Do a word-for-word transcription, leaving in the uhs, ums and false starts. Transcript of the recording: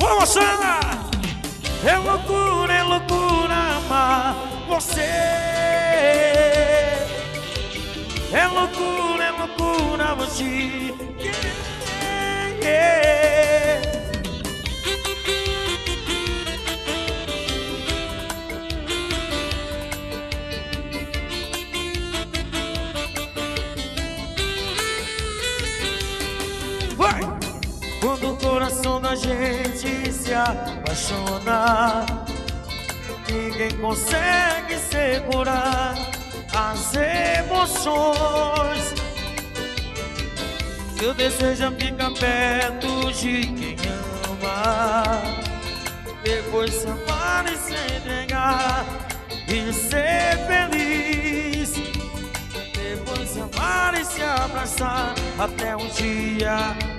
Vamos, Sandra! É loucura, é loucura amar você. É loucura, é loucura você. Yeah, yeah. Vai! Quando o coração da gente se apaixona, ninguém consegue segurar as emoções. Seu desejo é ficar perto de quem ama, depois se amar e se entregar e ser feliz. Depois se amar e se abraçar até um dia